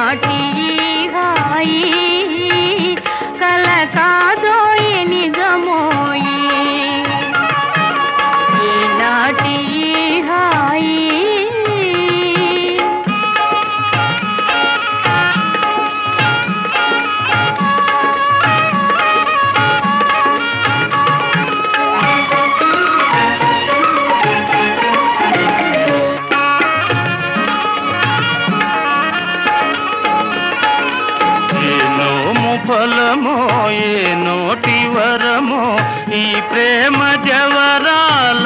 ఈనాటి హాయి కల కాదోయి నిజమోయి ఈనాటి హాయి ఫలమో ఏ నోటి వరమో ఈ ప్రేమ జవరాల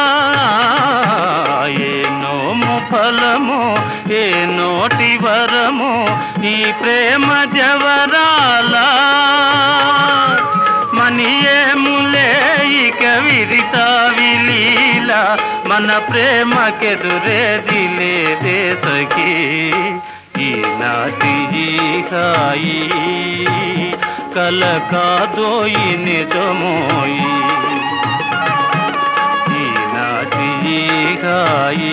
ఏ నోము ఫలమో ఏ నోటి వరమో ఈ ప్రేమ జవరాల మనియేములే ఇక విరిత విలీల మన ప్రేమకెదురేది లేదే సఖీ ఈనాటి హాయి కల కాదోయి నిజమోయి ఈనాటి హాయి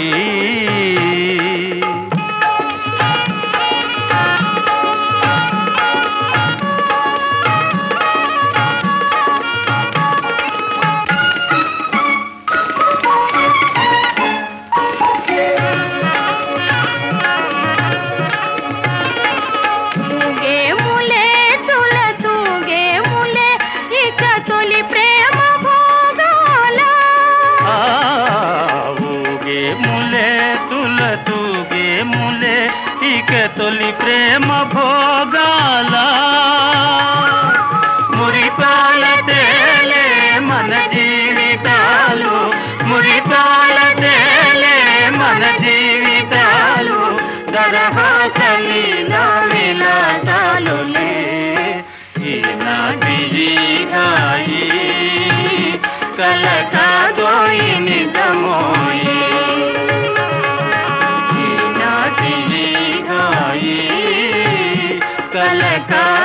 ఇక తొలి ప్రేమ భోగాల మురిపాల తేలే మన జీవితాలు మురిపాల తేలే మన జీవితాలు దరహాసలీల విలాసాలులే ఈనాటి హాయి కల కాదోయి నిజమోయి కల